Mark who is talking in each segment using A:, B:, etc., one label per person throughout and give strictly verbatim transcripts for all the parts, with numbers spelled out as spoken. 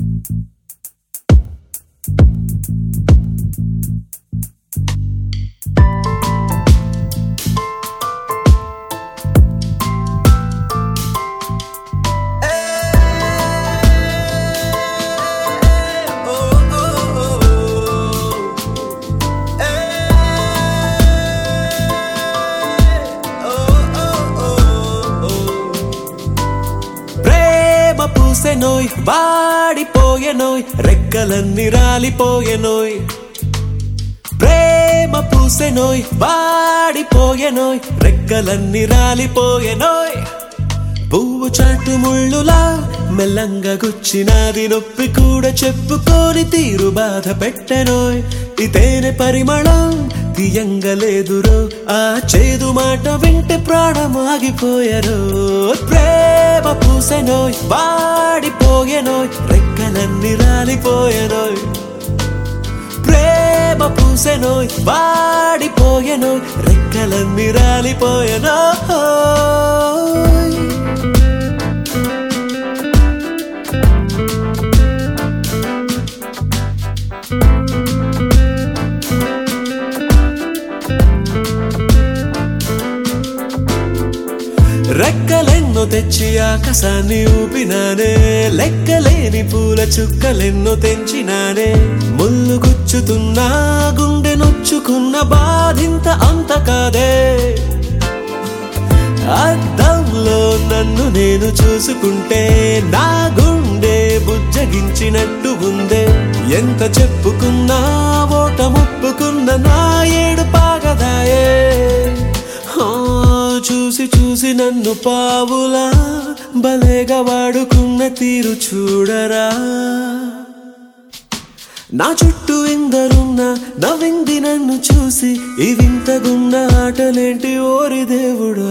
A: పూసెనోయ్ వాడిపోయెనోయ్ రెక్కలన్నీ రాలిపోయెనోయ్ ప్రేమ పూసెనోయ్ వాడిపోయెనోయ్ రెక్కలన్నీ రాలిపోయెనోయ్ పువ్వు చాటు ముళ్ళులా మెల్లంగా గుచ్చినాది నొప్పి కూడా చెప్పుకోని తీరు బాధ పెట్టెనోయ్ ఈ తేనె పరిమళం తీయంగలేదురో ఆ చేదు మాట వింటే ప్రాణం ఆగిపోయెరో ప్రేమ పూసెనోయ్ వాడిపోయెనోయ్ రెక్కలన్నీ రాలిపోయెనోయ్ ప్రేమ పూసెనోయ్ వాడిపోయెనోయ్ రెక్కలన్నీ రాలిపోయెనోయ్ రెక్కలెన్నో తెచ్చి ఆకాశాన్ని ఊపినానే లెక్కలేని పూల చుక్కలెన్నో తెంచినానే ముళ్ళు గుచ్చుతున్నా గుండె నొచ్చుకున్న బాధింత అంత కాదే అద్దంలో నన్ను నేను చూసుకుంటే నా గుండె బుజ్జగించినట్టు ఉందే ఎంత చెప్పుకున్నా ఓట ముప్పుకున్న నా ఏడు పాగదాయే చూసి చూసి నన్ను పావులా భలేగా వాడుకున్న తీరు చూడరా నా చుట్టూ ఇందరున్నా నవ్వింది నన్ను చూసి ఈ వింతగున్న ఆటలేంటి ఓరి దేవుడా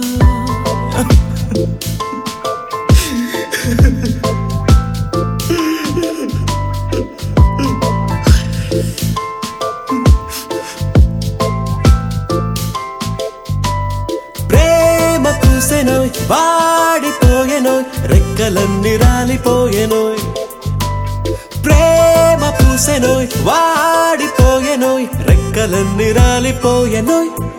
A: పూసెనోయ్ వాడిపోయెనోయ్ రెక్కలన్నీ రాలిపోయెనోయ్ ప్రేమ పూసెనోయ్ వాడిపోయెనోయ్ రెక్కలన్నీ రాలిపోయెనోయ్